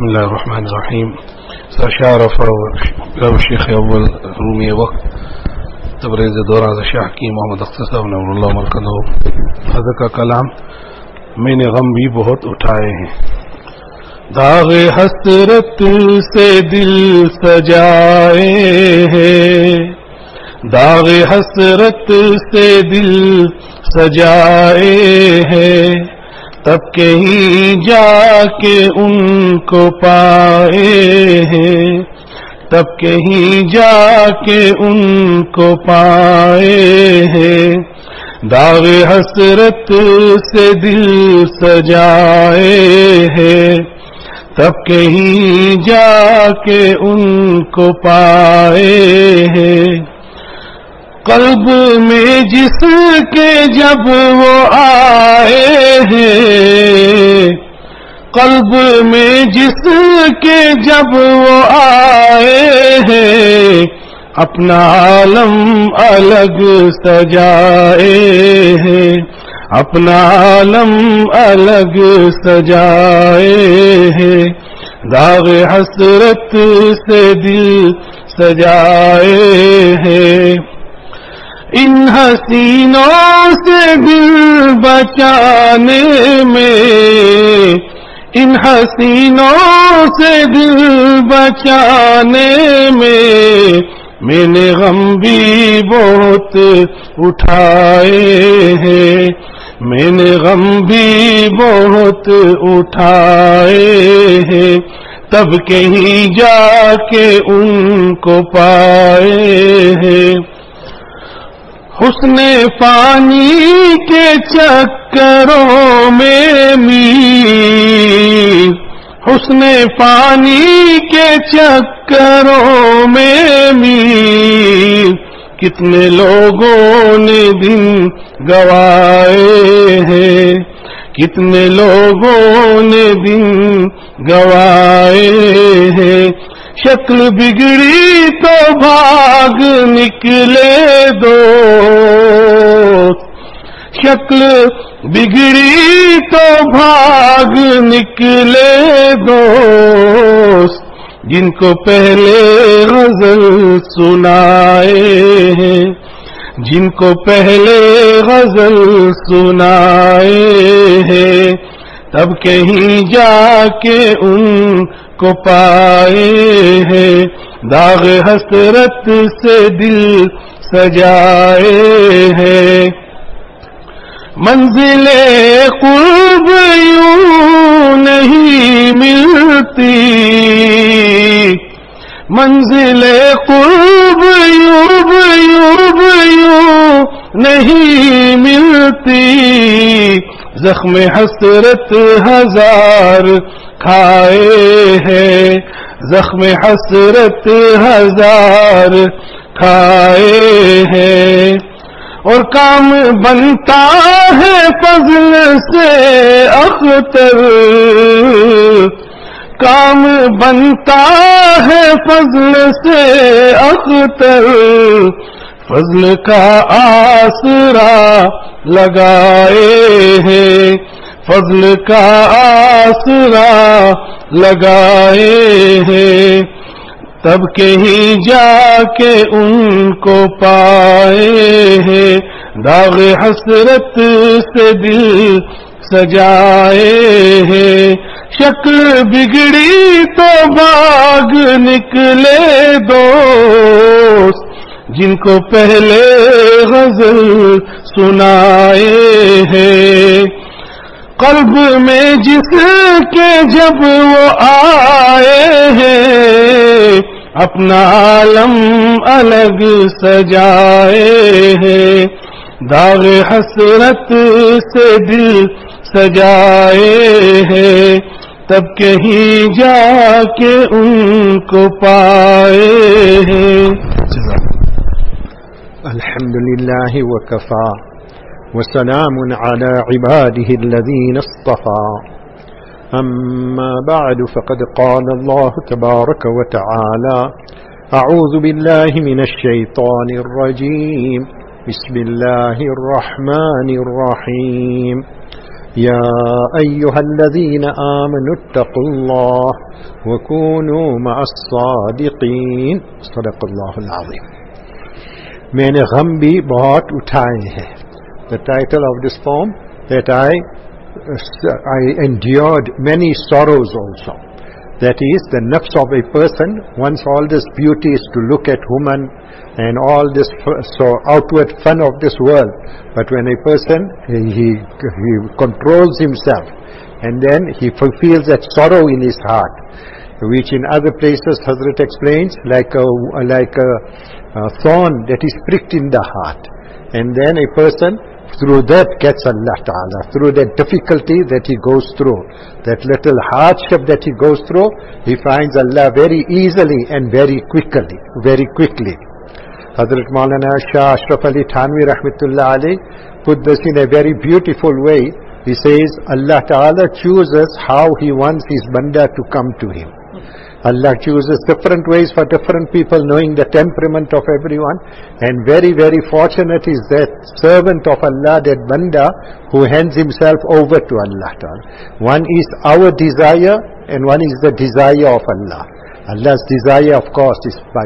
بسم الله الرحمن الرحيم. شارف لو الشيخ أول رومي وقت تبريز دوران الشيخ حكيم محمد اختصار نور الله مرکزو حضرت کا کلام میں نے غم بھی بہت اٹھائے ہیں. داغ حسرت سے دل سجائے ہیں, داغ حسرت سے دل سجائے ہیں, تب کہیں جا کے ان کو پائے ہیں, تب کہیں جا کے ان کو پائے ہیں. داغ حسرت سے دل سجائے ہیں, تب کہیں جا کے ان کو پائے ہیں. قلب میں جس کے جب وہ آئے ہیں, قلب میں جس کے جب وہ آئے ہیں, اپنا عالم الگ سجائے ہیں, اپنا عالم الگ سجائے ہیں. داغ حسرت سے دل سجائے ہیں. ان حسینوں سے دل بچانے میں, ان حسینوں سے دل بچانے میں, میں نے غم بھی بہت اٹھائے ہیں, میں نے غم بھی بہت اٹھائے ہیں. تب کہیں جا کے ان کو پائے ہیں. حسن پانی کے چکروں میں میر, حسن پانی کے چکروں میں میر, کتنے لوگوں نے دن گوائے ہیں, کتنے لوگوں نے دن گوائے ہیں. شکل بگڑی تو بھاگ نکلے دوست, شکل بگڑی تو بھاگ نکلے دوست, جن کو پہلے غزل سنائے ہیں, جن کو پہلے غزل سنائے ہیں, تب کہیں جا کے ان کو پائے ہیں. داغ حسرت سے دل سجائے ہیں. منزل قرب یوں نہیں ملتی, منزل قرب یوں نہیں ملتی, زخم حسرت ہزار کھائے ہیں, زخم حسرت ہزار کھائے ہیں. اور کام بنتا ہے فضل سے اختر, کام بنتا ہے فضل سے اختر, فضل کا آسرا لگائے ہیں, فضل کا آسرا لگائے ہیں. تب کہیں جا کے ان کو پائے ہیں. داغ حسرت سے دل سجائے ہیں. شکل بگڑی تو بھاگ نکلے دوست, جن کو پہلے غزل سنائے ہیں. قلب میں جس کے جب وہ آئے ہیں, اپنا عالم الگ سجائے ہیں. داغ حسرت سے دل سجائے ہیں, تب کہیں جا کے ان کو پائے ہیں. الحمدللہ وکفا وسلام على عباده الذين اصطفى. أما بعد, فقد قال الله تبارك وتعالى: أعوذ بالله من الشيطان الرجيم, بسم الله الرحمن الرحيم. يا أيها الذين آمنوا اتقوا الله وكونوا مع الصادقين صدق الله العظيم. मैंने गम भी बहुत उठाए हैं. The title of this poem, that I endured many sorrows also. That is, the nafs of a person wants all this beauty is to look at woman and all this so outward fun of this world. But when a person he controls himself, and then he fulfills that sorrow in his heart, which in other places Hazrat explains like a thorn that is pricked in the heart, and then a person through that gets Allah Ta'ala, through that difficulty that he goes through, that little hardship that he goes through, he finds Allah very easily and very quickly. Hazrat Maulana Shah Ashraf Ali Thanvi Rahmatullah Ali put this in a very beautiful way. He says, Allah Ta'ala chooses how he wants his banda to come to him. Allah chooses different ways for different people, knowing the temperament of everyone. And very, very fortunate is that servant of Allah, that banda, who hands himself over to Allah Ta'ala. One is our desire and one is the desire of Allah. Allah's desire, of course, is by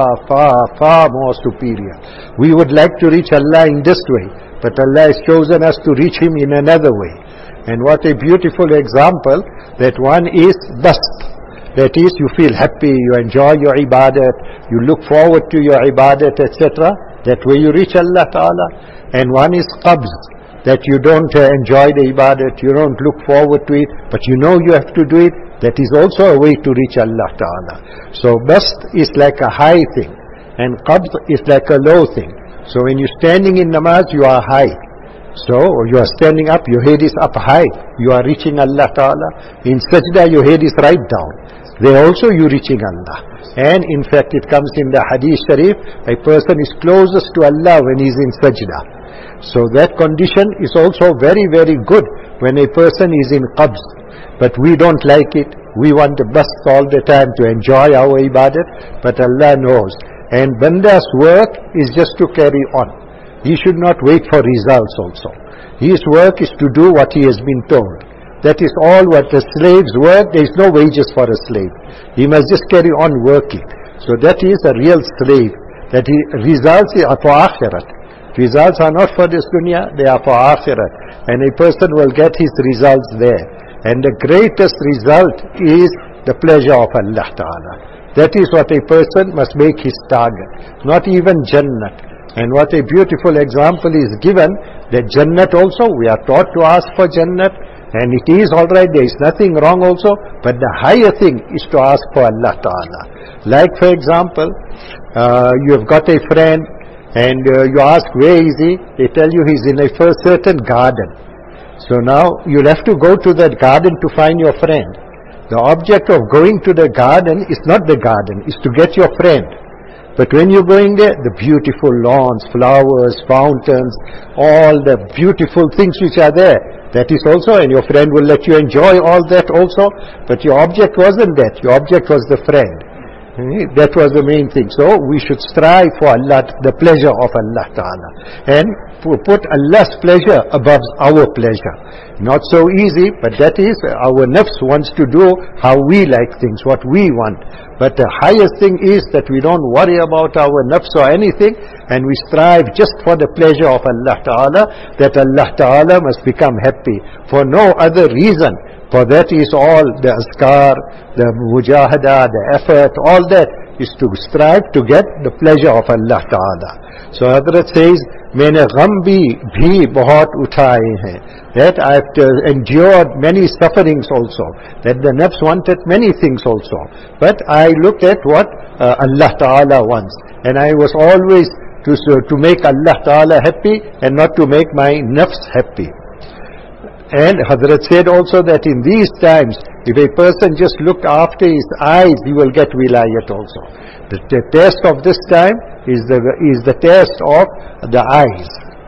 far more superior. We would like to reach Allah in this way, but Allah has chosen us to reach Him in another way. And what a beautiful example, that one is bast. That is, you feel happy, you enjoy your ibadat, you look forward to your ibadat, etc. That way you reach Allah Ta'ala. And one is qabz, that you don't enjoy the ibadat, you don't look forward to it, but you know you have to do it. That is also a way to reach Allah Ta'ala. So bast is like a high thing, and qabz is like a low thing. So when you're standing in namaz, you are high. So you are standing up, your head is up high, you are reaching Allah Ta'ala. In sajda, your head is right down. There also you reaching Allah. And in fact it comes in the hadith sharif, a person is closest to Allah when he is in sajda. So that condition is also very, very good when a person is in qabz. But we don't like it. We want the best all the time to enjoy our ibadat, but Allah knows. And banda's work is just to carry on. He should not wait for results also. His work is to do what he has been told. That is all what the slaves work. There is no wages for a slave. He must just carry on working. So that is a real slave. That he results are for akhirat. Results are not for this dunya, they are for akhirat. And a person will get his results there. And the greatest result is the pleasure of Allah Ta'ala. That is what a person must make his target. Not even Jannat. And what a beautiful example is given, that Jannat also, we are taught to ask for Jannat. And it is alright, there is nothing wrong also. But the higher thing is to ask for Allah Ta'ala. Like for example, you have got a friend and you ask where is he? They tell you he is in a certain garden. So now you'll have to go to that garden to find your friend. The object of going to the garden is not the garden, is to get your friend. But when you're going there, the beautiful lawns, flowers, fountains, all the beautiful things which are there, that is also, and your friend will let you enjoy all that also. But your object wasn't that, your object was the friend. That was the main thing. So we should strive for Allah, the pleasure of Allah Ta'ala, and put Allah's pleasure above our pleasure. Not so easy, but that is, our nafs wants to do how we like things, what we want. But the highest thing is that we don't worry about our nafs or anything, and we strive just for the pleasure of Allah Ta'ala, that Allah Ta'ala must become happy, for no other reason. For that is all the azkar, the mujahada, the effort, all that is to strive to get the pleasure of Allah Ta'ala. So Hazrat says, मैंने गम भी बहुत उठाए हैं. That I have endured many sufferings also. That the nafs wanted many things also. But I looked at what Allah Ta'ala wants. And I was always to make Allah Ta'ala happy and not to make my nafs happy. And Hazrat said also that in these times, if a person just look after his eyes, he will get wilayat also. The test of this time is the test of the eyes.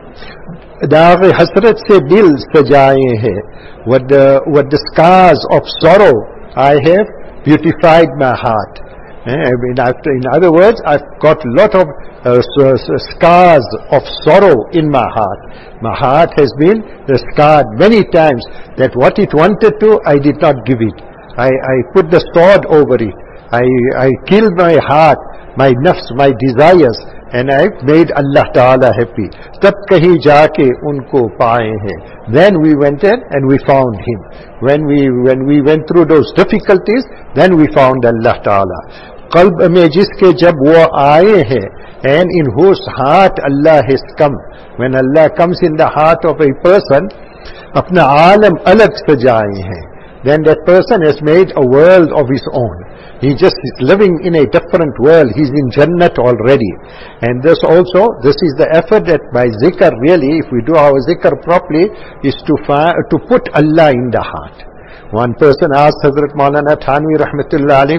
Daag hasrat se dil sajaye hai. What the scars of sorrow I have beautified my heart. In other words, I've got a lot of scars of sorrow in my heart. My heart has been scarred many times that what it wanted to, I did not give it. I put the sword over it. I killed my heart, my nafs, my desires, and I've made Allah Ta'ala happy. Tab kahi jaake unko paaye hain. Then we went in and we found Him. When we went through those difficulties, then we found Allah Ta'ala. Qalb mein jiske jab wo aaye hain, and in whose heart Allah has come. When Allah comes in the heart of a person, apna alam alag sajaye hain. Then that person has made a world of his own. He just is living in a different world. He's in Jannat already. And this is the effort that by zikr really, if we do our zikr properly, is to put Allah in the heart. One person asked Hazrat Maulana Thanvi Rahmatullah Alayh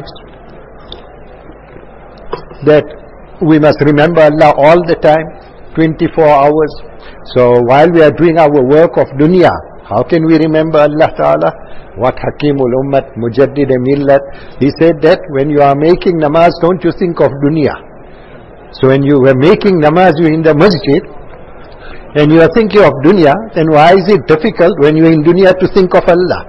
that we must remember Allah all the time, 24 hours. So while we are doing our work of dunya, how can we remember Allah Ta'ala? What Hakimul Ummat, Mujaddid Millat, he said that when you are making namaz, don't you think of dunya. So when you were making namaz, you in the masjid, and you are thinking of dunya, then why is it difficult when you are in dunya to think of Allah?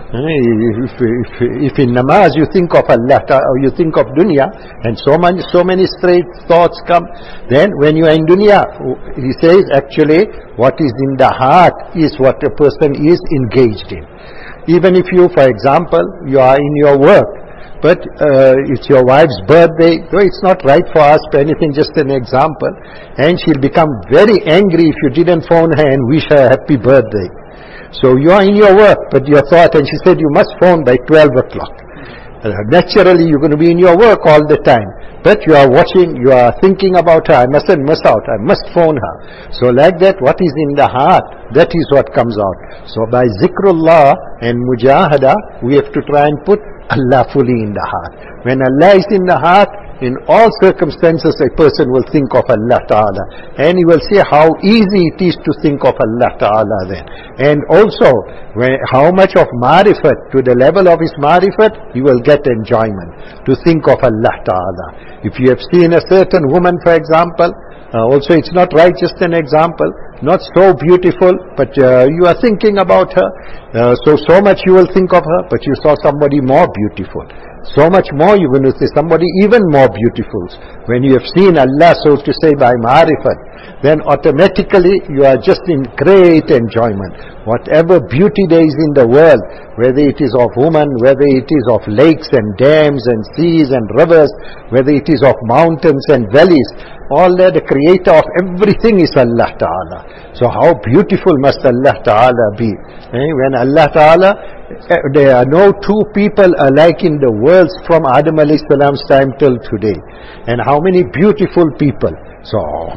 If in namaz you think of Allah or you think of dunya, and so many straight thoughts come, then when you are in dunya, he says actually what is in the heart is what a person is engaged in. Even if you, for example, you are in your work, but it's your wife's birthday, though it's not right for us for anything, just an example, and she'll become very angry if you didn't phone her and wish her a happy birthday. So you are in your work, but your thought, and she said you must phone by 12 o'clock. Naturally you're going to be in your work all the time, but you are watching, you are thinking about her, I mustn't miss out, I must phone her. So like that, what is in the heart, that is what comes out. So by zikrullah and mujahada, we have to try and put Allah fully in the heart. When Allah is in the heart, in all circumstances a person will think of Allah Ta'ala, and he will see how easy it is to think of Allah Ta'ala then. And also how much of marifat, to the level of his marifat, he will get enjoyment to think of Allah Ta'ala. If you have seen a certain woman, for example, also it's not right, just an example, not so beautiful, but you are thinking about her, so much you will think of her, but you saw somebody more beautiful. So much more you will see somebody even more beautiful. When you have seen Allah, so to say, by marifat, then automatically you are just in great enjoyment. Whatever beauty there is in the world, whether it is of woman, whether it is of lakes and dams and seas and rivers, whether it is of mountains and valleys, all that, the creator of everything is Allah Ta'ala. So how beautiful must Allah Ta'ala be? When Allah Ta'ala, there are no two people alike in the world from Adam alayhi salam's time till today. And how many beautiful people. So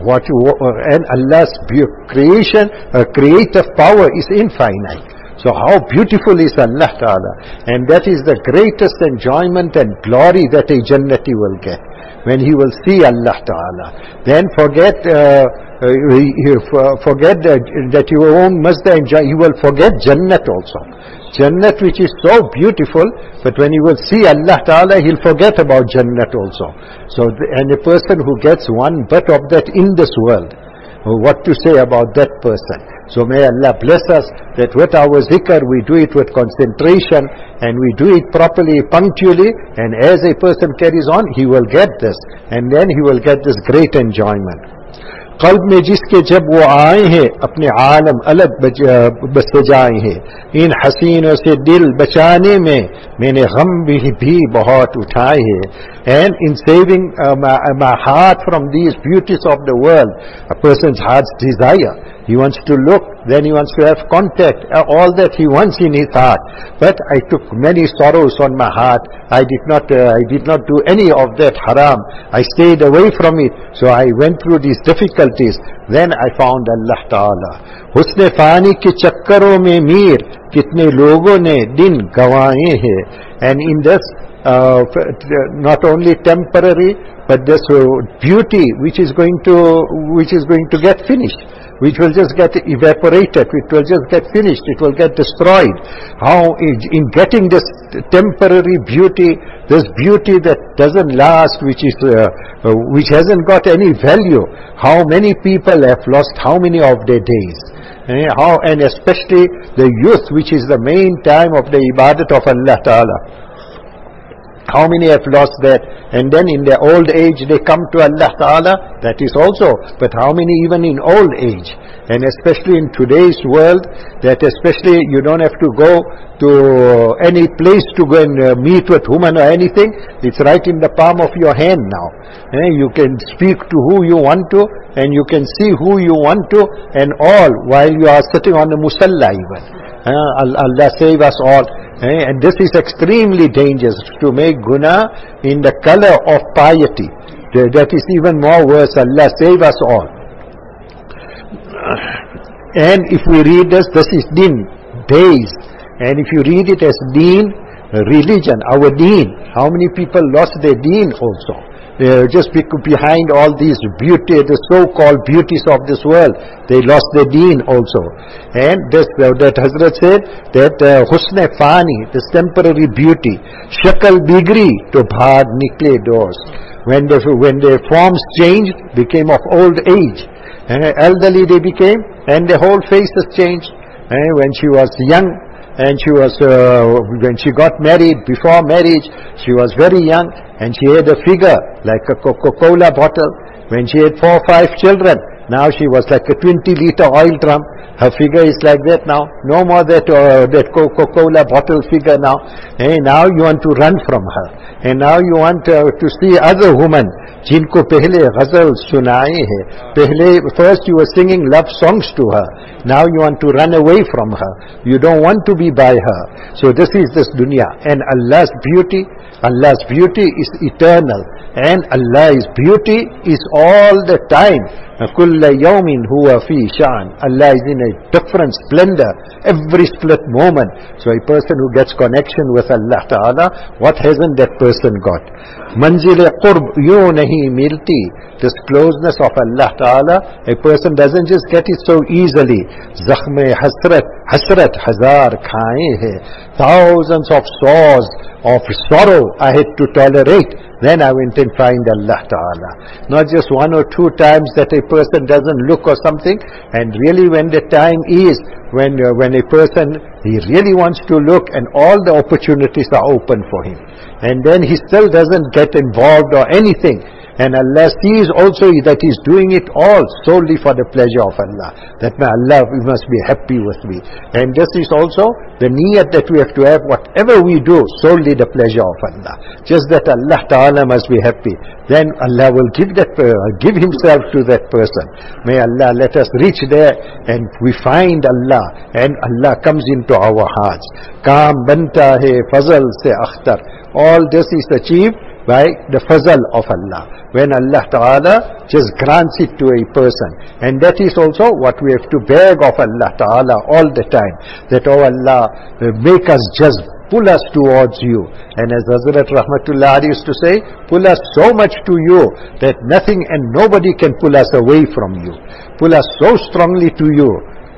and Allah's creation, creative power is infinite. So how beautiful is Allah Ta'ala. And that is the greatest enjoyment and glory that a Jannati will get. When he will see Allah Ta'ala. Then forget that you won't must enjoy, he will forget Jannat also. Jannat which is so beautiful, but when he will see Allah Ta'ala, he'll forget about Jannat also. So, and a person who gets one bit of that in this world, what to say about that person? So may Allah bless us that with our zikr we do it with concentration and we do it properly, punctually, and as a person carries on, he will get this, and then he will get this great enjoyment. قلب में जिसके जब वो आए हैं अपने आलम अलग बसजाए हैं, इन हसीनों से दिल बचाने में मैंने गम भी बहुत उठाए हैं. And in saving my heart from these beauties of the world, a person's heart's desire, he wants to look, then he wants to have contact, all that he wants in his heart. But I took many sorrows on my heart. I did not do any of that haram. I stayed away from it. So I went through these difficulties. Then I found Allah Ta'ala. Husne fani ke chakkaron mein meer, kitne logon ne din gawaye hai. And in this, not only temporary, but this beauty which is going to get finished, which will just get evaporated, it will just get finished, it will get destroyed. How in getting this temporary beauty, this beauty that doesn't last, which hasn't got any value. How many people have lost how many of their days? And especially the youth, which is the main time of the ibadat of Allah Ta'ala. How many have lost that? And then in their old age they come to Allah Ta'ala, that is also. But how many even in old age? And especially in today's world, that especially you don't have to go to any place to go and meet with woman or anything. It's right in the palm of your hand now. You can speak to who you want to, and you can see who you want to, and all while you are sitting on the musalla even. Allah save us all. And this is extremely dangerous, to make guna in the color of piety. That is even more worse. Allah save us all. And if we read this is deen, days. And if you read it as deen, religion, our deen, how many people lost their deen also? Just behind all these beauty, the so-called beauties of this world, they lost their deen also. And that Hazrat said that husn fani, this temporary beauty, shakal bigri, to bhag nikle doors. When their forms changed, became of old age, elderly they became, and their whole face has changed. When she was young, and she was when she got married, before marriage she was very young, and she had a figure like a Coca-Cola bottle. When she had 4 or 5 children, now she was like a 20-liter oil drum. Her figure is like that now. No more that Coca-Cola bottle figure now. Now you want to run from her, and now you want to see other women jinko pehle ghazal sunaye hai. First you were singing love songs to her, now you want to run away from her. You don't want to be by her. So this is this dunya. And Allah's beauty is eternal, and Allah's beauty is all the time. Kulla yawmin huwa fi sha'an. Allah is in a different splendor every split moment. So a person who gets connection with Allah Ta'ala, what hasn't that person got? Manzil qurb yu nahi milti. This closeness of Allah Ta'ala, a person doesn't just get it so easily. Zakhme hasrat hazar khaye hai. Thousands of sores of sorrow I had to tolerate, then I went and find Allah Ta'ala. Not just 1 or 2 times that a person doesn't look or something, and really when the time is, when a person, he really wants to look, and all the opportunities are open for him, and then he still doesn't get involved or anything. And Allah sees also that He's doing it all solely for the pleasure of Allah. That my Allah, you must be happy with me. And this is also the niyat that we have to have, whatever we do, solely the pleasure of Allah. Just that Allah Ta'ala must be happy. Then Allah will give Himself to that person. May Allah let us reach there, and we find Allah, and Allah comes into our hearts. Kaam banta hai fazal se akhtar. All this is achieved by the fazal of Allah, when Allah Ta'ala just grants it to a person. And that is also what we have to beg of Allah Ta'ala all the time, that, oh Allah, make us just, pull us towards you. And as Hazrat Rahmatullah used to say, pull us so much to you that nothing and nobody can pull us away from you. Pull us so strongly to you,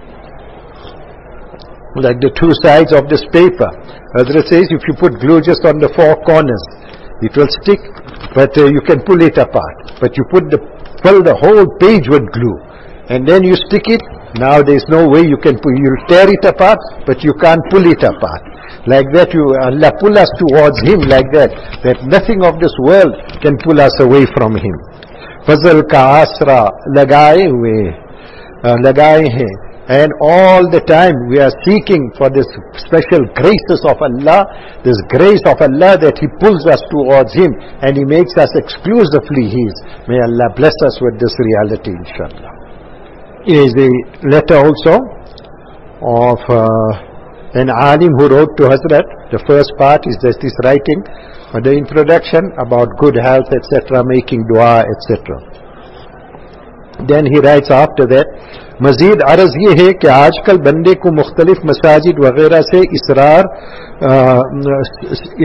like the 2 sides of this paper. Hazrat says, if you put glue just on the 4 corners, it will stick, but you can pull it apart. But you fill the whole page with glue, and then you stick it. Now there is no way you can you'll tear it apart, but you can't pull it apart. Like that, Allah pull us towards Him like that nothing of this world can pull us away from Him. Fazal ka asra lagaye hai. And all the time we are seeking for this special graces of Allah, this grace of Allah that He pulls us towards Him, and He makes us exclusively His. May Allah bless us with this reality, inshallah. Here is a letter also of an alim who wrote to Hazrat. The first part is this writing, the introduction about good health, etc., making dua, etc. Then he writes after that, मज़ीद अर्ज़ ये है कि आजकल बंदे को मुख्तलिफ मसाजिद वगैरह से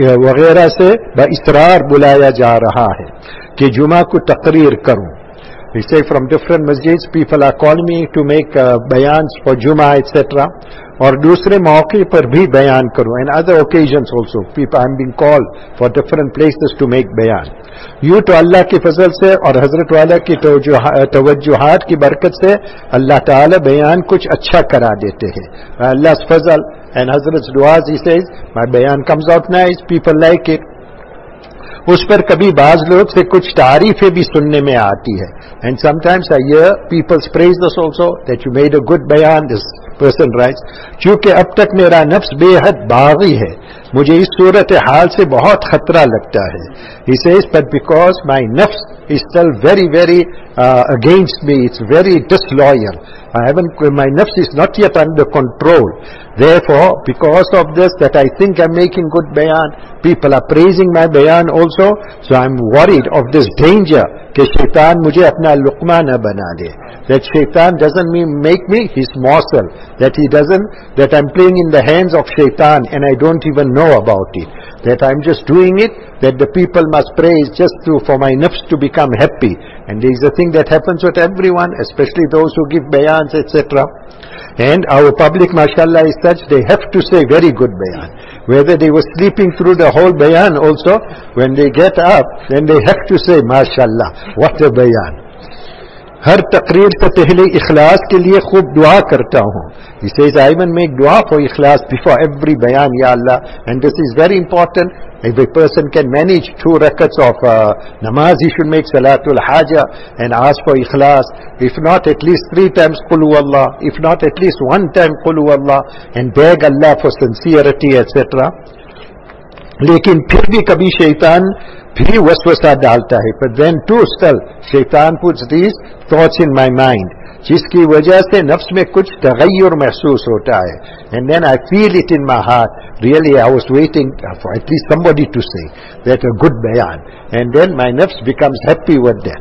इसरार बुलाया जा रहा है कि जुमा को तकरीर करूं, We say from different masjids, people are calling me to make bayans for Jummah, etc. और दूसरे मौके पर भी बयान करूं, and other occasions also people I'm being called for different places to make बयान. यूं तो अल्लाह की फजल से और हजरत वाला की तवज्जुहात की बरकत से अल्लाह ताला बयान कुछ अच्छा करा देते हैं. Allah's fazal and Hazrat's du'as, he says, my bayan comes out nice, people like it. उस पर कभी बाज लोग से कुछ तारीफें भी सुनने में आती है. And sometimes I hear people's praises also that you made a good bayan. This person writes, चूंकि अब तक मेरा नफ्स बेहद बागी है, मुझे इस सूरत हाल से बहुत खतरा लगता है. He says, but because my nafs is still very against me, it's very disloyal. My nafs is not yet under control. Therefore, because of this, that I think I'm making good bayan, people are praising my bayan also, so I'm worried of this danger कि शैतान मुझे अपना लुकमा न बना दे. That shaitan doesn't make me his morsel, that I'm playing in the hands of shaitan and I don't even know about it, that I'm just doing it, that the people must praise just for my nafs to become happy. And there is a thing that happens with everyone, especially those who give bayans, etc. And our public, mashallah, is such, they have to say very good bayan. Whether they were sleeping through the whole bayan also, when they get up, then they have to say, mashallah, what a bayan. हर तकरीर से पहले इखलास के लिए खूब दुआ करता हूँ. He says, I even make dua for ikhlas before every bayan, Ya Allah. And this is very important. If a person can manage 2 rakats of namaz, he should make salatul haja and ask for ikhlas. If not, at least 3 times qul huwallah. If not, at least 1 time qul huwallah, and beg Allah for sincerity, etc. लेकिन फिर भी कभी शैतान भी वसवसा डालता है. But then too still शैतान puts these thoughts in my mind, जिसकी वजह से नफ्स में कुछ तगय्युर महसूस होता है. And then I feel it in my heart, really I was waiting for at least somebody to say that a good bayan, and then my nafs becomes happy with that.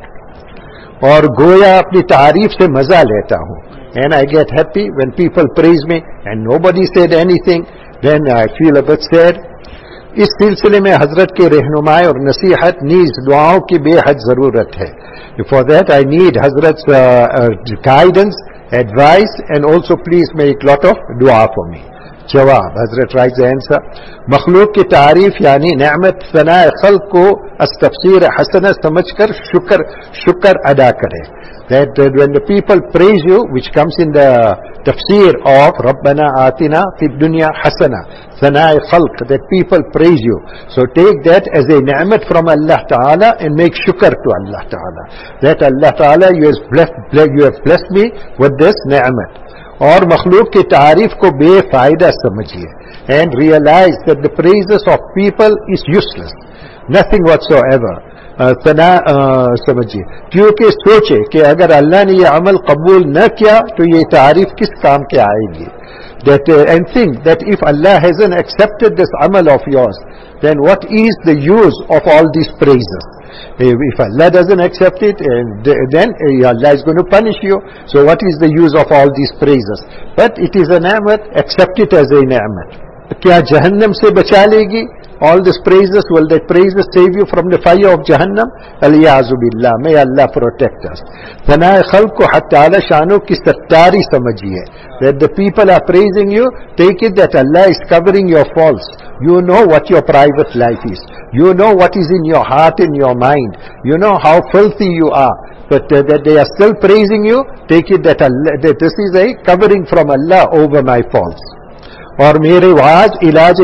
और गोया अपनी तारीफ से मजा लेता हूँ. And I get happy when people praise me and nobody said anything, then I feel a bit sad. इस सिलसिले में हजरत के रहनुमाई और नसीहत नीज दुआओं की बेहद जरूरत है. फॉर दैट आई नीड हजरत guidance, advice, and also please make lot of दुआ फॉर मी. जवाब, हजरत राइट आंसर, मखलूक की तारीफ यानी नेमत सनाए खल्क को अस्तफसीर हसना समझकर शुक्र अदा करें. That when the people praise you, which comes in the tafsir of Rabbana Atina Fid Dunya Hasana, Thana'i Khalq, that people praise you. So take that as a ni'mat from Allah Ta'ala and make shukr to Allah Ta'ala. That Allah Ta'ala, you have blessed me with this ni'mat. और मखलूक की तारीफ को बेफायदा समझिए. And realize that the praises of people is useless. Nothing whatsoever. तना समझिए, क्योंकि सोचे कि अगर अल्लाह ने ये अमल कबूल न किया तो ये तारीफ किस काम के आएगी. That and think that if Allah hasn't accepted this amal of yours, then what is the use of all these praises? If Allah doesn't accept it, then Allah is going to punish you. So what is the use of all these praises? But it is a ni'mat, accept it as a ni'mat. क्या जहन्नम से बचा लेगी? All these praises, will that praises save you from the fire of Jahannam? Al-Ya'zu Billah, may Allah protect us. Thana'i khalq ko Haq Ta'ala shano ki sattari samajhiye. That the people are praising you, take it that Allah is covering your faults. You know what your private life is. You know what is in your heart and your mind. You know how filthy you are. But that they are still praising you, take it that this is a covering from Allah over my faults. और मेरे was इलाज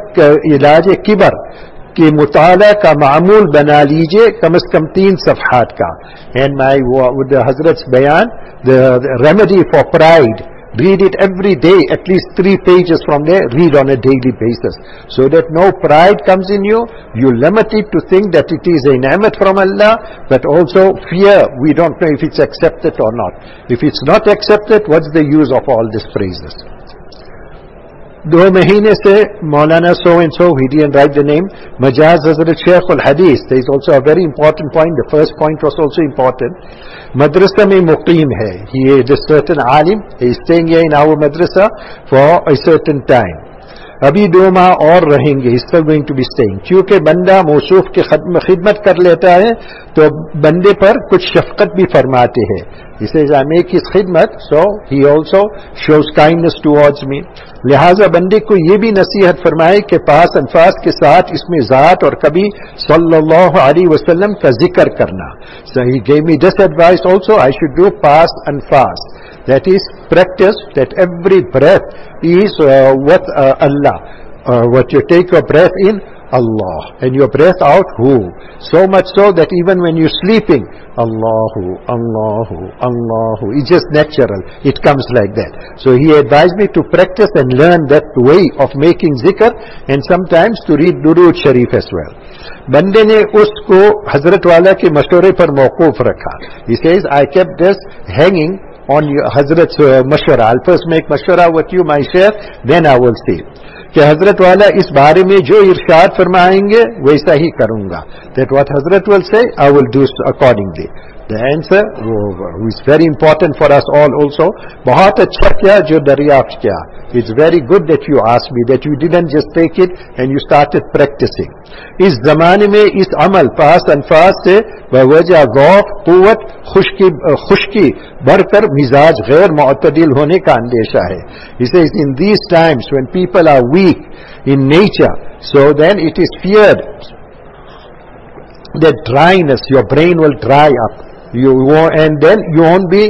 किबर के मुताला का मामूल बना लीजिए कम से कम 3 सफ़हात का. एंड माई हजरत बयान, the remedy for pride, read it every day, at least 3 pages from there, read on a daily basis, so that no pride comes in you. You limit it to think that it is a ni'mat from Allah, but also fear, we don't know if it's accepted or not. If it's not accepted, what's the use of all these praises? 2 महीने से मौलाना so and so, he didn't write the name, Majaz Hazrat Shaykh al-Hadith. There is also a very important point. The first point was also important. Madrasa mein muqeem hai. He is a certain alim. He is staying here in our madrasa for a certain time. अभी 2 माह और रहेंगे, is still going to be staying. क्योंकि बंदा मौसूफ की खिदमत कर लेता है तो बंदे पर कुछ शफकत भी फरमाते हैं। He says, I make his khidmat, so he also shows kindness towards me. लिहाजा बंदे को ये भी नसीहत फरमाए कि पास अल्फाज के साथ इसमें ज़ात और कभी सल्लल्लाहु अलैहि वसल्लम का जिक्र करना। So he gave me this advice also, I should do past and fast. That is, practice that every breath is with Allah. What you take your breath in, Allah, and your breath out, who? So much so that even when you're sleeping, Allahu, Allahu, Allahu, it's just natural. It comes like that. So he advised me to practice and learn that way of making zikr, and sometimes to read Durood Sharif as well. बंदे ने उसको हजरत वाला के मशवरे पर मौकूफ रखा। He says, I kept this hanging on Hazrat's mashwara. I'll first make mashwara with you, my sheikh, then I will see. कि हजरत वाला इस बारे में जो इरशाद फरमाएंगे वैसा ही करूंगा। That what Hazrat will say, I will do accordingly. The answer is very important for us all also. बहुत अच्छा किया जो दरियाफ्त किया. It's very good that you asked me, that you didn't just take it and you started practicing. इस जमाने में इस अमल पास अनफास से बवजह गौफ कुव्वत खुशकी बढ़कर मिजाज गैर मुअतदिल होने का अंदेशा है। He says, in these times when people are weak in nature, so then it is feared that dryness, your brain will dry up. And then you won't be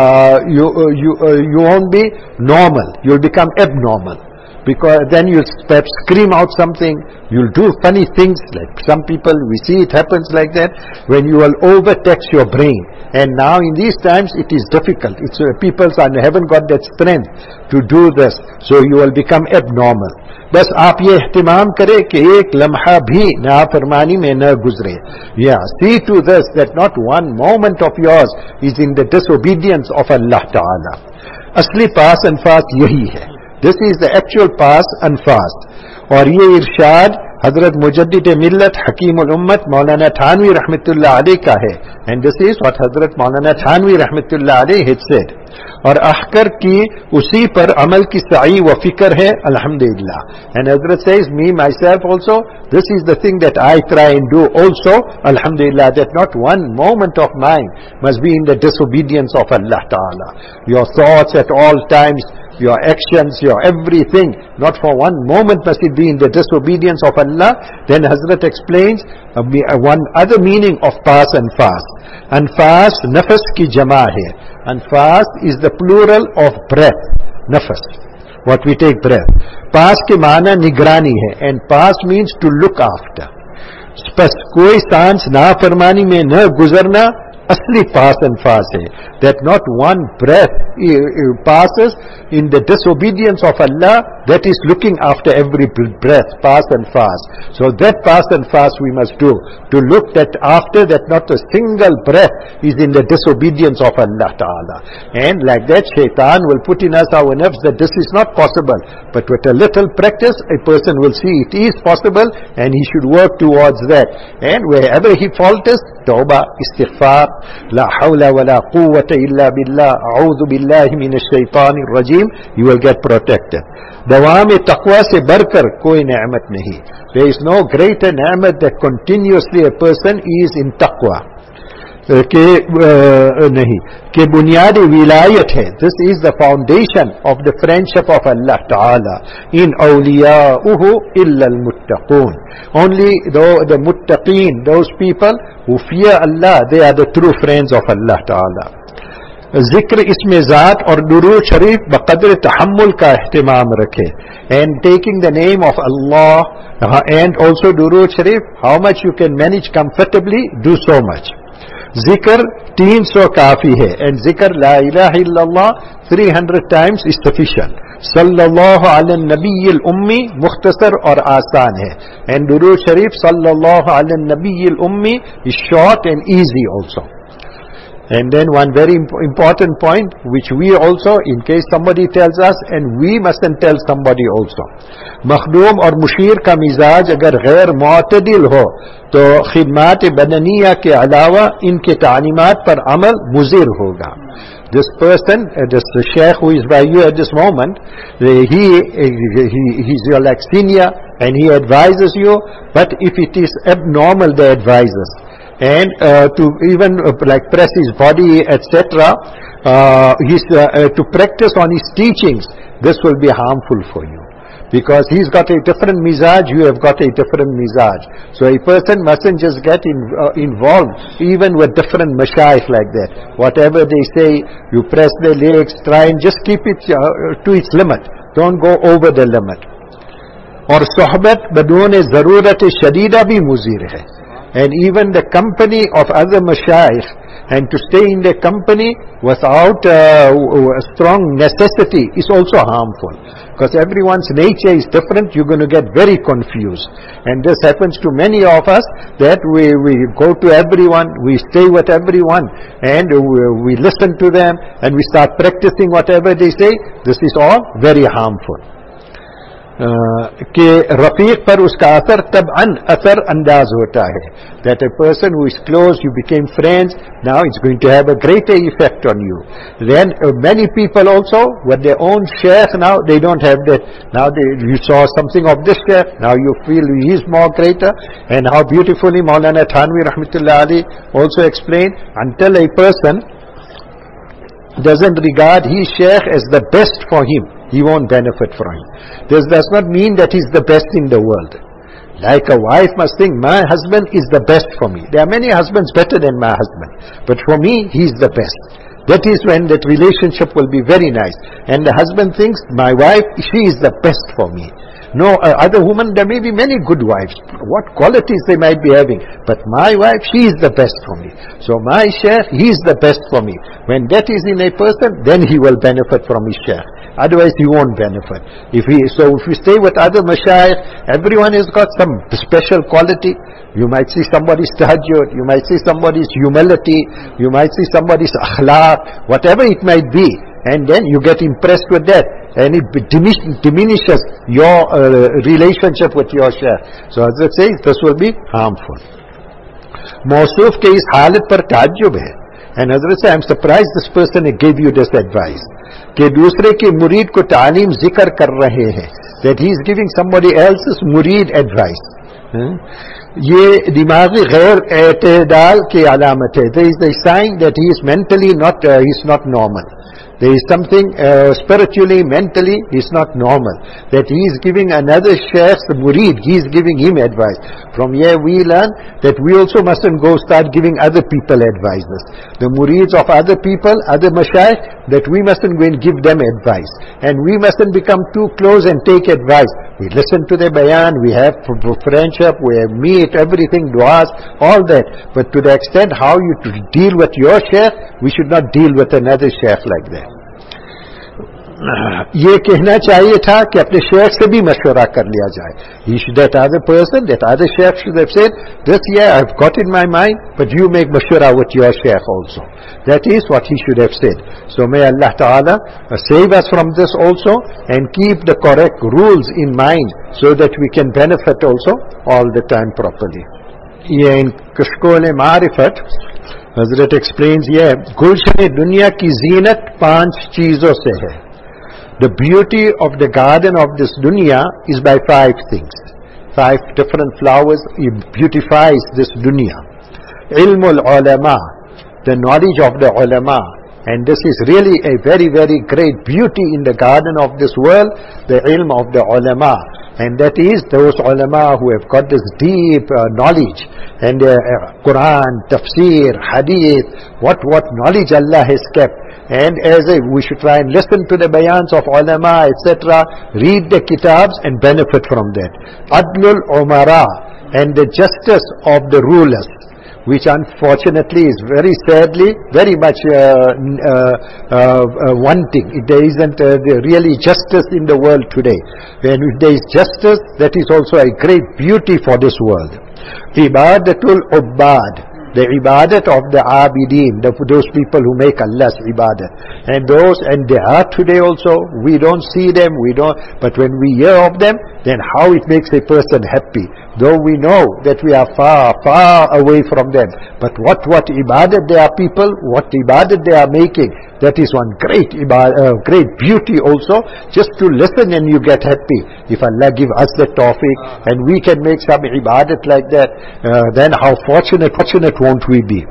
you won't be normal. You'll become abnormal, because then you'll perhaps scream out something. You'll do funny things, like some people, we see it happens like that, when you will overtax your brain. And now in these times it is difficult. It's people haven't got that strength to do this, so you will become abnormal. बस आप ये एहतिमाम करें कि एक लम्हा भी नाफरमानी में न गुजरे। See to this that not one moment of yours is in the disobedience of Allah Ta'ala. असली पास and fast यही है. This is the actual pass and fast. और ये इरशाद हजरत मुजद्दिद मिल्लत हकीमुल उम्मत मौलाना थानवी रहमतुल्लाह अलैह का है। And this is what हजरत मौलाना थानवी रहमतुल्लाह अलैह had said. और अहकर की उसी पर अमल की सई व फिक्र है, अल्हम्दुलिल्लाह. And Hazrat says, me myself also, this is the thing that I try and do also, alhamdulillah, that not one moment of mine must be in the disobedience of Allah Ta'ala. Your thoughts at all times, your actions, your everything, not for one moment must it be in the disobedience of Allah. Then Hazrat explains one other meaning of pass and fast. And fast, nafas ki jama hai. And fast is the plural of breath, nafas, what we take breath. Pass ke maana nigrani hai, and pass means to look after. Spas koi सांस नाफरमानी में न गुजरना asli pass and fast hai, that not one breath passes in the disobedience of Allah, that is looking after every breath, pass and fast. So that pass and fast we must do, to look that after that not a single breath is in the disobedience of Allah Ta'ala. And like that shaitan will put in us our nerves that this is not possible, but with a little practice a person will see it is possible and he should work towards that. And wherever he falters, tawbah, istighfar, la hawla wa la quwwata illa billah, a'udhu billahi minash shaitanir rajim, you will get protected. दवाम तक़वा से बढ़कर कोई नेमत नहीं. There is no greater नेमत that continuously a person is in taqwa. के नहीं के बुनियादी विलायत है. This is the foundation of the friendship of Allah Ta'ala. In awliya'uhu illa al-muttaqun. Only the muttaqeen, those people who fear Allah, they are the true friends of Allah Ta'ala. जिक्र इसमें ज़ात और दुरूद शरीफ बक़द्र तहम्मुल का एहतिमाम रखे. And taking the name of Allah and also दुरूद शरीफ, how much you can manage comfortably, do so much. जिक्र 300 काफी है, and जिक्र ला इलाहा इल्लल्लाह 300 times is sufficient. सल्लल्लाहु अला नबीयिल उम्मी मुख्तसर और आसान है, and दुरूद शरीफ सल्लल्लाहु अला नबीयिल उम्मी is short and easy also. And then one very important point which we also, in case somebody tells us, and we mustn't tell somebody also, Makhdoom और मुशीर का मिजाज अगर गैर मुअतदिल हो तो खिदमात बदनिया के अलावा इनके तालीमात पर अमल मुज़िर होगा. this person, this Sheikh who is by you at this moment, he's your like senior and he advises you, but if it is abnormal, they advise us. And to even like press his body, etc., to practice on his teachings, this will be harmful for you. Because he's got a different mizaj, you have got a different mizaj. So a person mustn't just get involved even with different mashayikh like that. Whatever they say, you press their legs, try and just keep it to its limit. Don't go over the limit. और सोहबत बदून ज़रूरत शदीदा भी मुज़ीर है. And even the company of other mashayikh, and to stay in their company without a strong necessity is also harmful. Because everyone's nature is different, you're going to get very confused. And this happens to many of us, that we go to everyone, we stay with everyone, and we listen to them, and we start practicing whatever they say. This is all very harmful. कि रफीक पर उसका असर तबअन असर अंदाज होता है. That a person who is close, you became friends, now it's going to have a greater effect on you. Then many people also with their own sheikh, now they don't have that. Now you saw something of this sheikh, now you feel he is more greater. And how beautifully Maulana Thanvi Rahmatullah Ali also explained, until a person doesn't regard his sheikh as the best for him, he won't benefit from him. This does not mean that he's the best in the world. Like a wife must think, my husband is the best for me. There are many husbands better than my husband, but for me, he's the best. That is when that relationship will be very nice. And the husband thinks, my wife, she is the best for me. No, other women, there may be many good wives. What qualities they might be having. But my wife, she is the best for me. So my sheikh, he is the best for me. When that is in a person, then he will benefit from his sheikh. Otherwise he won't benefit. If we stay with other mashayikh, everyone has got some special quality. You might see somebody's tahajjud, you might see somebody's humility, you might see somebody's akhlaq, whatever it might be. And then you get impressed with that, and it diminishes your relationship with your sheikh. So as it says, this will be harmful. Mawsuf ke is halat par taajjub hai. And Hazrat said, I'm surprised this person gave you this advice. कि दूसरे के मुरीद को तालीम जिक्र कर रहे हैं, that he is giving somebody else's murid advice. ये दिमागी गैर एतदाल की अलामत है. There is a sign that he is mentally not, he is not normal. There is something spiritually, mentally, he is not normal. That he is giving another sheikh's murid, he is giving him advice. From here we learn that we also mustn't go start giving other people advices. The murids of other people, other mashayikh, that we mustn't go and give them advice. And we mustn't become too close and take advice. We listen to their bayan, we have friendship, we have meet, everything, du'as, all that. But to the extent how you deal with your sheikh, we should not deal with another sheikh like that. ये कहना चाहिए था कि अपने शेख से भी मशवरा कर लिया जाए. That other person, that other sheikh should have said, this I've got in my mind, but you make mashwara with your sheikh also. That is what he should have said. So may Allah Ta'ala save us from this also, and keep the correct rules in mind, so that we can benefit also all the time properly. ये in Kashkol Ma'rifat, Hazrat explains here, गुलशन दुनिया की जीनत 5 चीजों से है. The beauty of the garden of this dunya is by 5 things. 5 different flowers beautifies this dunya. Ilmul ulama, the knowledge of the ulama. And this is really a very, very great beauty in the garden of this world, the ilm of the ulama. And that is those ulama who have got this deep knowledge, and Quran, tafsir, hadith, what knowledge Allah has kept. And we should try and listen to the bayans of ulama, etc., read the kitabs and benefit from that. Adlul umara, and the justice of the rulers, which unfortunately is very sadly very much wanting. There isn't really justice in the world today. When there is justice, that is also a great beauty for this world. Ibadatul ubbad, the ibadat of the abidin, those people who make Allah's ibadat. And they are today also, we don't see them, but when we hear of them, then how it makes a person happy. though we know that we are far, far away from them. But what ibadat they are people, what ibadat they are making, that is one great great beauty also, just to listen and you get happy. If Allah give us the tawfiq and we can make some ibadat like that, then how fortunate won't we be?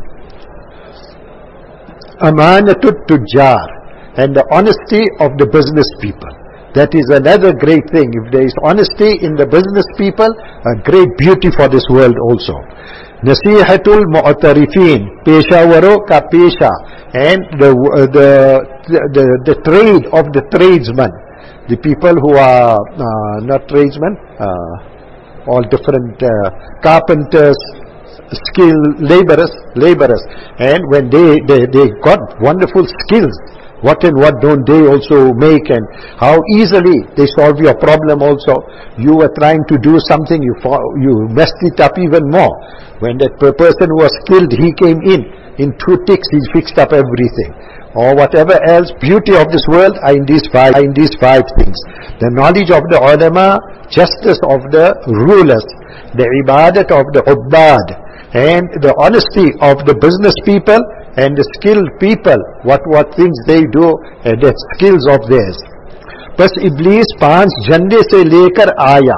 Amanatut tujjar, and the honesty of the business people. That is another great thing. If there is honesty in the business people, a great beauty for this world also. Nasihatul mu'tarifin, peshawaro ka pesha, and the trade of the tradesmen, the people who are not tradesmen, all different carpenters, skilled laborers, and when they got wonderful skills, what and what don't they also make, and how easily they solve your problem also. You were trying to do something, you messed it up even more. When that person who was skilled, he came in 2 ticks he fixed up everything. Or whatever else, beauty of this world are in these five things. The knowledge of the ulama, justice of the rulers, the ibadat of the ubbad, and the honesty of the business people, and the skilled people, what things they do, and the skills of theirs. Bas Iblis 5 jande se lekar aaya,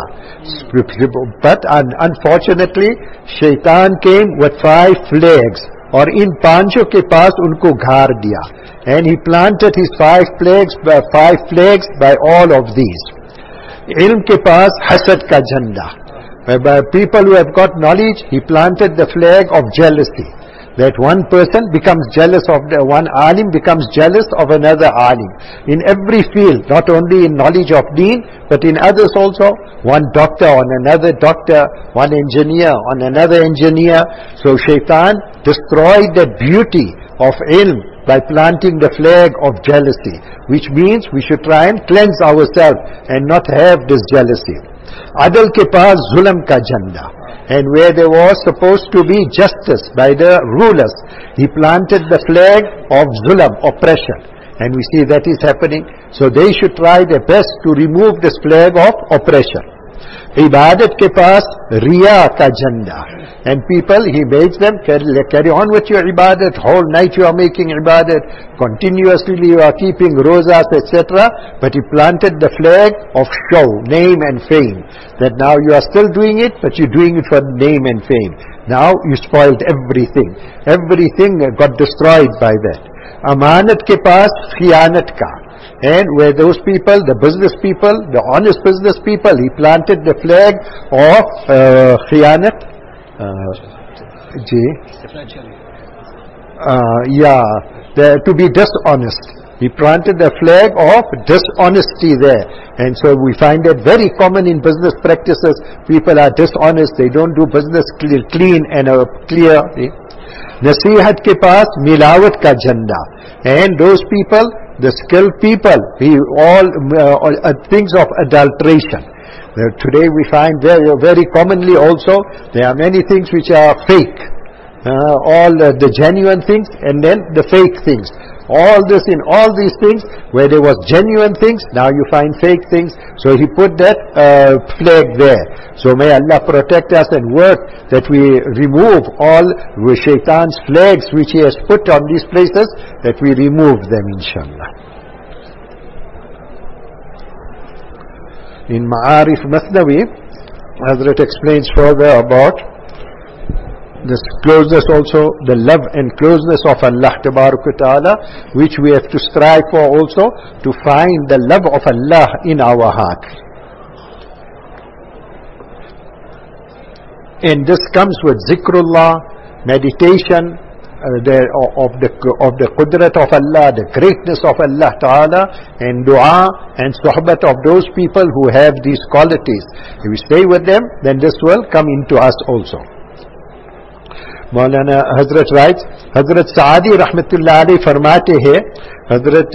but unfortunately Shaitan came with 5 flags, और इन 5 के पास उनको घार दिया, and he planted his 5 flags by all of these. Ilm के पास hasad का झंडा, by people who have got knowledge, he planted the flag of jealousy. That one person becomes jealous of one alim becomes jealous of another alim. In every field, not only in knowledge of deen, but in others also. One doctor on another doctor, one engineer on another engineer. So Shaitan destroyed the beauty of ilm by planting the flag of jealousy, which means we should try and cleanse ourselves and not have this jealousy. Adal ke paas zulam ka janda, and where there was supposed to be justice by the rulers, he planted the flag of zulam, oppression, and we see that is happening. So they should try their best to remove this flag of oppression. Ibadat ke paas riya ka janda, and people, he makes them carry on with your ibadat. Whole night you are making ibadat, continuously you are keeping rozas, etc. But he planted the flag of show, name and fame, that now you are still doing it, but you're doing it for name and fame. Now you spoiled everything got destroyed by that. Amanat ke paas khiyanat ka, and where those people, the business people, the honest business people, he planted the flag of khiyanat, to be dishonest. He planted the flag of dishonesty there, and so we find that very common in business practices. People are dishonest, they don't do business clean and clear. Nasihat ke paas milawat ka janda, and those people, the skilled people, all things of adulteration. Today we find very commonly also, there are many things which are fake. All the genuine things and then the fake things. All these things, where there was genuine things, now you find fake things. So he put that flag there. So may Allah protect us and work that we remove all Shaitan's flags which he has put on these places, that we remove them, inshallah. In Ma'arif Masnawi, Hazrat explains further about this closeness also, the love and closeness of Allah Ta'ala, which we have to strive for also, to find the love of Allah in our heart. And this comes with zikrullah, meditation, of the qudrat of Allah, the greatness of Allah Ta'ala, and dua and sohbat of those people who have these qualities. If we stay with them, then this will come into us also. Maulana Hazrat writes, Hazrat Saadi Rahmatullah Alayhi farmate hai, Hazrat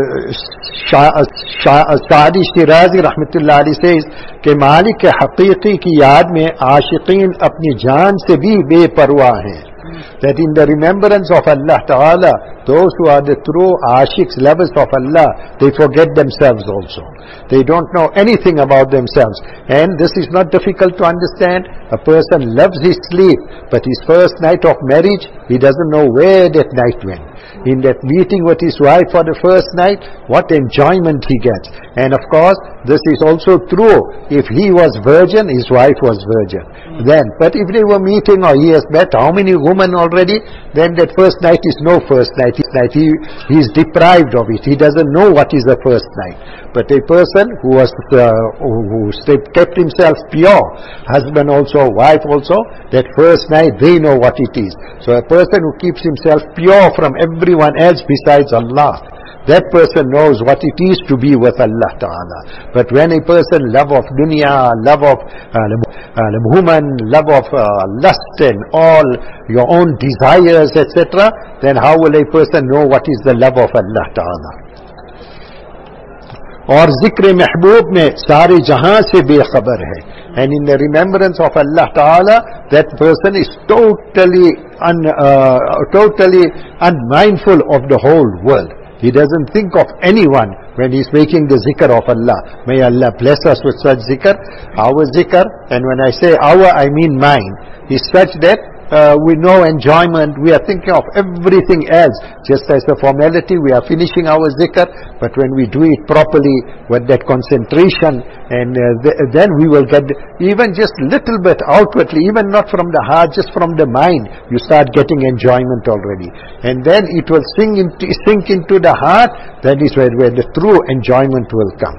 Saadi Shirazi Rahmatullah Alayhi says, कि मालिक हकीकी की याद में आशिकीन अपनी जान से भी बेपरवाह हैं. that in the remembrance of Allah Ta'ala, those who are the true ashiks, lovers of Allah, they forget themselves also. They don't know anything about themselves. And this is not difficult to understand. A person loves his sleep, but his first night of marriage, he doesn't know where that night went. In that meeting with his wife for the first night, what enjoyment he gets. And of course, this is also true. If he was virgin, his wife was virgin. Then, but if they were meeting or he has met how many women already, then that first night is no first night. He is deprived of it. He doesn't know what is the first night. But a person who kept himself pure, husband also, wife also, that first night they know what it is. So a person who keeps himself pure from everyone else besides Allah, that person knows what it is to be with Allah Ta'ala. But when a person love of dunya, love of woman, love of lust and all your own desires, etc., then how will a person know what is the love of Allah Ta'ala? और जिक्र महबूब में सारे जहां से बेखबर है. And in the remembrance of Allah Ta'ala, that person is totally unmindful of the whole world. He doesn't think of anyone when he's making the zikr of Allah. May Allah bless us with such zikr. Our zikr, and when I say our, I mean mine, is such that we know enjoyment, we are thinking of everything else. Just as a formality, we are finishing our zikr, but when we do it properly, with that concentration, and then we will get, even just little bit outwardly, even not from the heart, just from the mind, you start getting enjoyment already. And then it will sink into the heart, that is where the true enjoyment will come.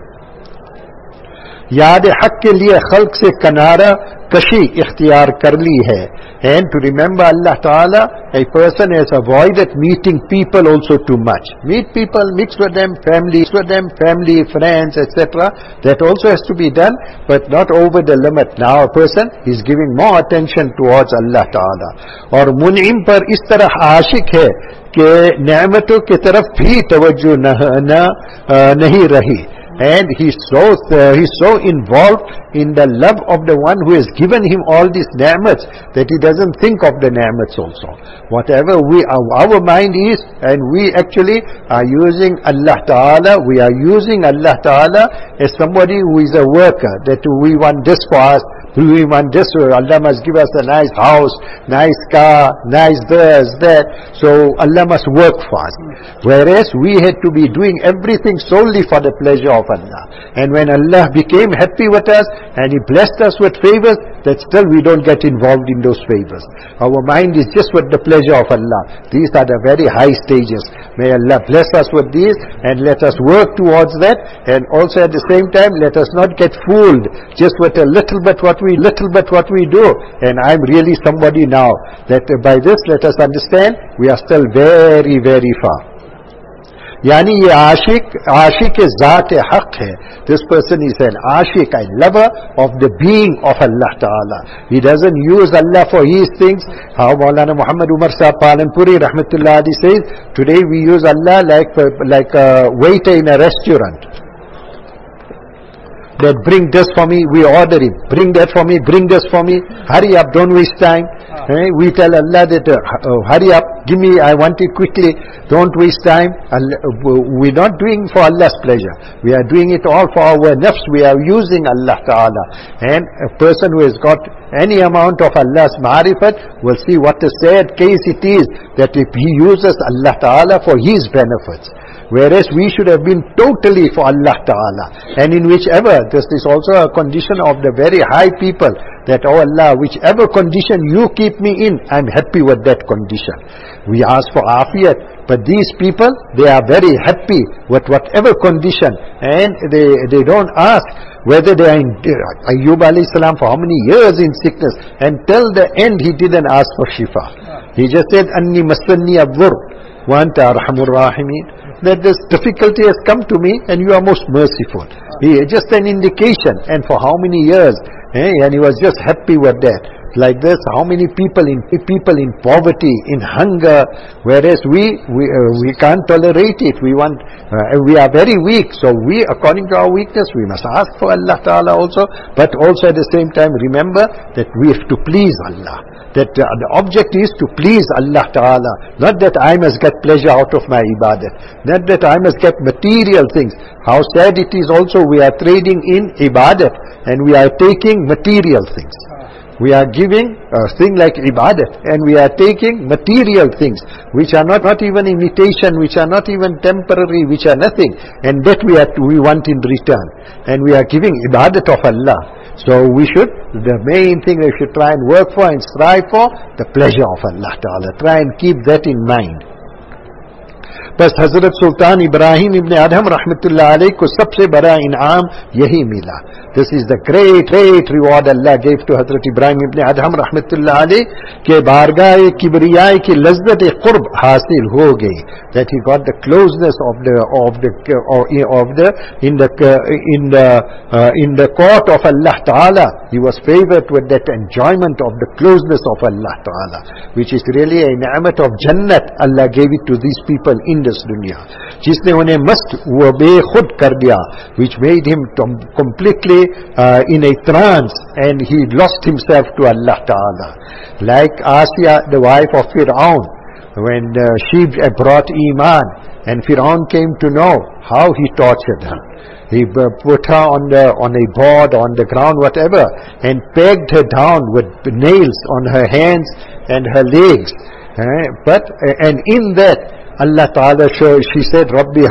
याद हक के लिए खल्क से कनारा कशी इख्तियार कर ली है. And to remember Allah Ta'ala, a person has avoided meeting people also too much. Meet people, mix with them, family, friends, etc. That also has to be done, but not over the limit. Now a person is giving more attention towards Allah Ta'ala. और मुनइम पर इस तरह आशिक है कि नेमतों की तरफ भी तवज्जो नहीं रही. And he's so involved in the love of the one who has given him all these ni'mats that he doesn't think of the ni'mats also. Whatever our mind is, and we actually are using Allah Ta'ala, we are using Allah Ta'ala as somebody who is a worker, that we want this for us, we want this, Allah must give us a nice house, nice car, nice this, that, so Allah must work for us. Whereas we had to be doing everything solely for the pleasure of Allah. And when Allah became happy with us and He blessed us with favors, that still we don't get involved in those favors. Our mind is just with the pleasure of Allah. These are the very high stages. May Allah bless us with these and let us work towards that. And also at the same time, let us not get fooled just with a little bit what we do. And I'm really somebody now. That by this let us understand we are still very, very far. यानी ये आशिक ज़ात हक है. This person is an ashik, a lover of the being of Allah Ta'ala. He doesn't use Allah for his things. How Maulana Muhammad Umar Sahib Palanpuri Rahmatullah Adi says, today we use Allah like a waiter in a restaurant. That bring this for me, we order it. Bring that for me, bring this for me. Hurry up, don't waste time. We tell Allah that hurry up, give me, I want it quickly. Don't waste time. We're not doing for Allah's pleasure. We are doing it all for our nafs. We are using Allah Ta'ala. And a person who has got any amount of Allah's ma'rifat will see what a sad case it is that if he uses Allah Ta'ala for his benefits. Whereas we should have been totally for Allah Ta'ala. And in whichever, this is also a condition of the very high people, that, oh Allah, whichever condition you keep me in, I'm happy with that condition. We ask for afiyat, but these people, they are very happy with whatever condition, and they don't ask whether they are in Ayyub alayhi salam for how many years in sickness. Until the end, he didn't ask for shifa. He just said, Anni masanni abdur wa anta arhamur rahimin. That this difficulty has come to me and you are most merciful. Just an indication, and for how many years, and he was just happy with that. Like this, how many people in poverty, in hunger, whereas we can't tolerate it. We are very weak, so we, according to our weakness, we must ask for Allah Ta'ala also, but also at the same time remember that we have to please Allah. that the object is to please Allah Ta'ala, not that I must get pleasure out of my ibadat, not that I must get material things. How sad it is also, we are trading in ibadat and we are taking material things. We are giving a thing like ibadat and we are taking material things which are not even imitation, which are not even temporary, which are nothing, and that we want in return, and we are giving ibadat of Allah. So the main thing we should try and work for and strive for, the pleasure of Allah Ta'ala. Try and keep that in mind. बस हजरत सुल्तान इब्राहिम इब्न अदहम रहमतुल्लाह अलैह को सबसे बड़ा इनाम यही मिला. This is the great reward Allah gave to हजरत इब्राहिम इब्न अदहम रहमतुल्लाह अलैह के बारगाह किबरियाई की लज्जत कुर्ब हासिल हो गई. That he got the closeness in the court of Allah Ta'ala. He was favored with that enjoyment of the closeness of Allah Ta'ala, which is really a ni'mat of Jannat. Allah gave it to these people in this dunya, जिसने उन्हें मस्त व बेखुद कर दिया, which made him completely in a trance, and he lost himself to Allah Ta'ala. Like Asiya, the wife of Fir'aun, when she brought Iman, and Fir'aun came to know how he tortured her. He put her on a board, on the ground, whatever, and pegged her down with nails on her hands and her legs. And in that, Allah Ta'ala she said, Rabbi,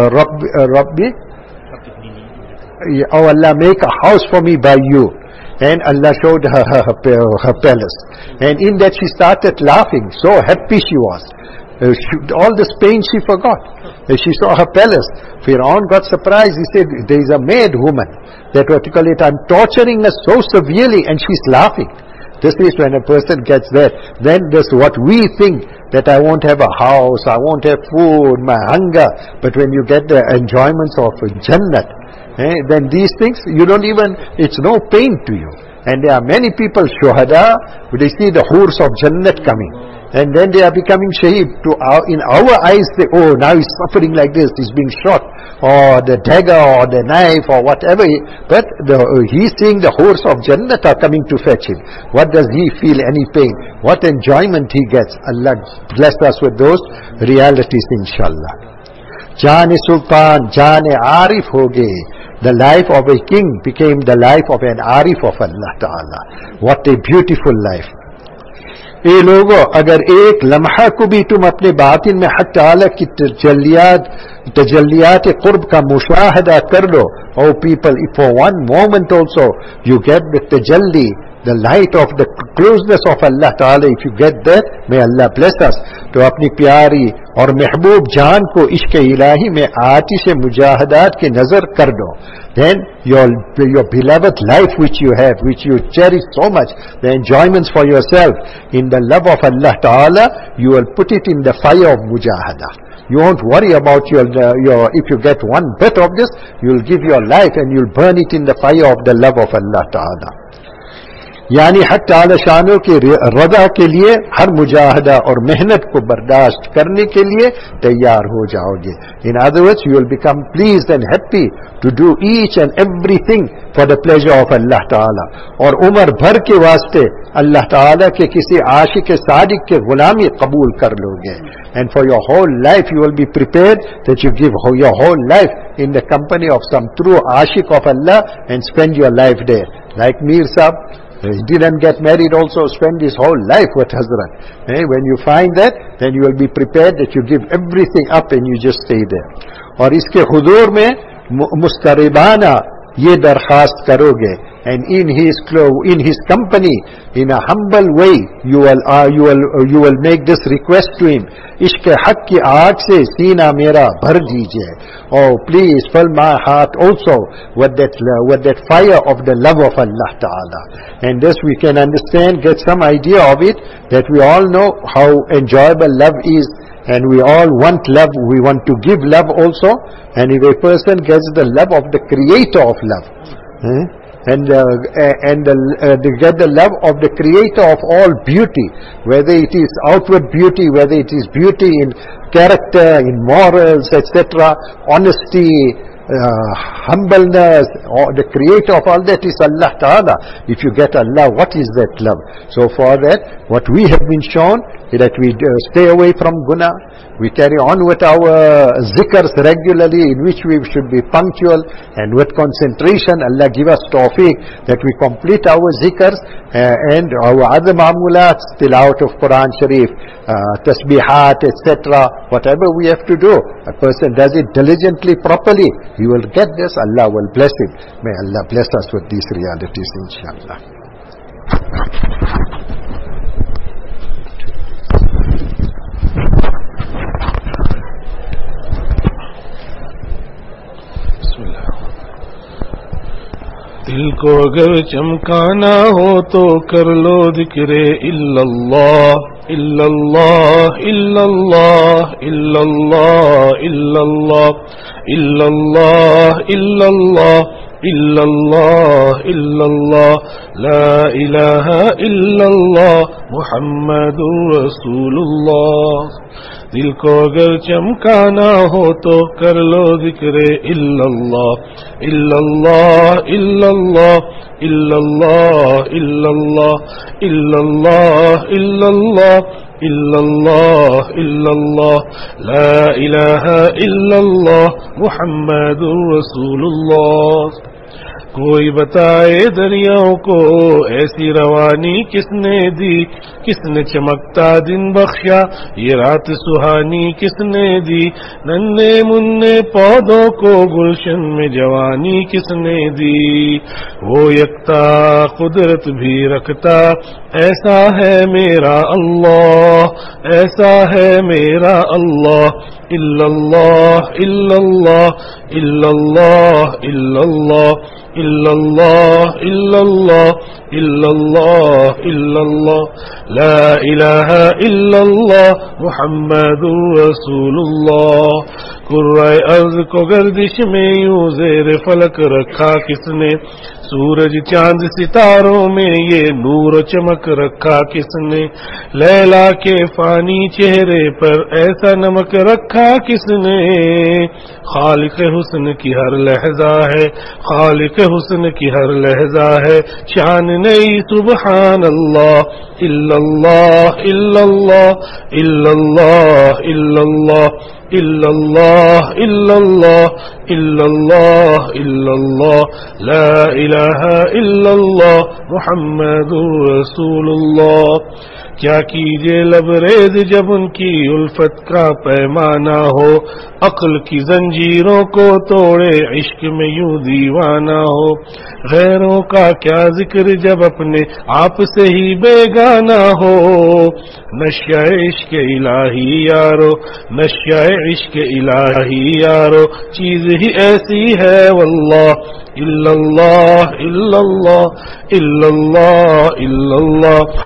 oh Allah, make a house for me by you. And Allah showed her palace. And in that she started laughing. So happy she was. All this pain she forgot. She saw her palace. Fir'aun got surprised. He said, there is a mad woman. That what you call it, I'm torturing her so severely and she's laughing. This is when a person gets that. Then this what we think, that I won't have a house, I won't have food, my hunger. But when you get the enjoyments of Jannat, then these things, you don't even, it's no pain to you. And there are many people, shuhada, they see the hurs of Jannat coming. And then they are becoming shaheed. In our eyes, oh, now he's suffering like this, he's being shot, or the dagger, or the knife, or whatever. But he's seeing the hurs of Jannat are coming to fetch him. What does he feel any pain? What enjoyment he gets? Allah bless us with those realities, inshallah. Jaan Sultan, Jaan Arif ho gaye. The life of a king became the life of an Arif of Allah Ta'ala. What a beautiful life. ए लोगों, अगर एक लम्हा को भी तुम अपने बातिन में हक ताला की तजल्लियात कुर्ब का मुशाहदा कर लो, oh people, if for one moment also you get the tajalli, the light of the closeness of Allah Ta'ala, if you get that, may Allah bless us. तो अपनी प्यारी और महबूब जान को इश्क इलाही में आतिश मुजाहदात की नजर कर दो. Then your beloved life which you have, which you cherish so much, the enjoyments for yourself, in the love of Allah Ta'ala, you will put it in the fire of mujahada. You won't worry about your if you get one bit of this, you'll give your life and you'll burn it in the fire of the love of Allah Ta'ala. यानी हक ताला शानों की रज़ा के लिए हर मुजाहदा और मेहनत को बर्दाश्त करने के लिए तैयार हो जाओगे. In other words, you will become pleased and happy to do each and everything for the pleasure of Allah Ta'ala. और उम्र भर के वास्ते अल्लाह ताला के किसी आशिक सादिक के गुलामी कबूल कर लोगे. And for your whole life you will be prepared that you give your whole life in the company of some true ashik of Allah and spend your life there. Like Mir Sahib, he didn't get married also, spend his whole life with Hazrat. When you find that, then you will be prepared that you give everything up and you just stay there. और इसके हुजूर में मुस्तरिबाना ये दरखास्त करोगे, and in his company, in a humble way, you will make this request to him. इश्क़ हक़ की आग से सीना मेरा भर दीजिए. Oh, please fill my heart also with that fire of the love of Allah Ta'ala. And this we can understand, get some idea of it, that we all know how enjoyable love is. And we all want love, we want to give love also. And if a person gets the love of the creator of love, and get the love of the creator of all beauty, whether it is outward beauty, whether it is beauty in character, in morals, etc., honesty, humbleness, or the creator of all that is Allah Ta'ala. If you get Allah, what is that love? So for that, what we have been shown is that we stay away from guna, we carry on with our zikrs regularly, in which we should be punctual, and with concentration. Allah give us tawfiq that we complete our zikrs and our other ma'mulat, tilawat of Quran Sharif, tasbihat, etc. Whatever we have to do, a person does it diligently, properly, he will get this. Allah will bless him. May Allah bless us with these realities, inshallah. दिल को अगर चमकाना हो तो कर लो जिक्रे इल्लल्लाह इल्लल्लाह इल्लल्लाह इल्लल्लाह इल्लल्लाह इल्लल्लाह इल्लल्लाह इल्लल्लाह इल्लल्लाह ला इलाहा इल्लल्लाह मुहम्मदुर रसूलुल्लाह। दिल को अगर चमकाना हो तो कर लो जिक्रे इल्लल्लाह इल्लल्लाह इल्लल्लाह इल्लल्लाह इल्लल्लाह इल्लल्लाह इल्लल्लाह इल्लल्लाह इल्लल्लाह ला इलाहा इल्लल्लाह मुहम्मदुर रसूलुल्लाह। कोई बताए दरियाओं को ऐसी रवानी किसने दी, किसने चमकता दिन बख्शा ये रात सुहानी किसने दी, नन्हे मुन्ने पौधों को गुलशन में जवानी किसने दी। वो यकता कुदरत भी रखता ऐसा है मेरा अल्लाह, ऐसा है मेरा अल्लाह। इल्लल्लाह इल्लल्लाह इल्लल्लाह इल्लल्लाह इल्लल्लाह इल्लल्लाह इल्लल्लाह इल्लल्लाह ला इलाहा इल्लल्लाह मुहम्मदुर रसूलुल्लाह। कुर्राए अर्ज़ को गर्दिश में यूं ज़ेर फलक रखा किसने, सूरज चांद सितारों में ये नूर चमक रखा किसने। लैला के फानी चेहरे पर ऐसा नमक रखा किसने। खालिक हुस्न की हर लहजा है, खालिक हुस्न की हर लहजा है शान नई सुबहान अल्लाह। इल्लल्लाह इल्लल्लाह इल्लल्लाह इल्लल्लाह इल्लल्लाह इल्लल्लाह इल्लल्लाह इल्लल्लाह ला इलाहा इल्लल्लाह मुहम्मदुर रसूलुल्लाह। क्या कीजिए लबरेज जब उनकी उल्फत का पैमाना हो, अक्ल की जंजीरों को तोड़े इश्क में यूं दीवाना हो। गैरों का क्या जिक्र जब अपने आप से ही बेगाना हो। नशा इश्क इलाही यारो, नशा इश्क इलाही यारो चीज ही ऐसी है वल्लाह। इल्लल्लाह इल्लल्लाह इल्लल्लाह इल्लल्लाह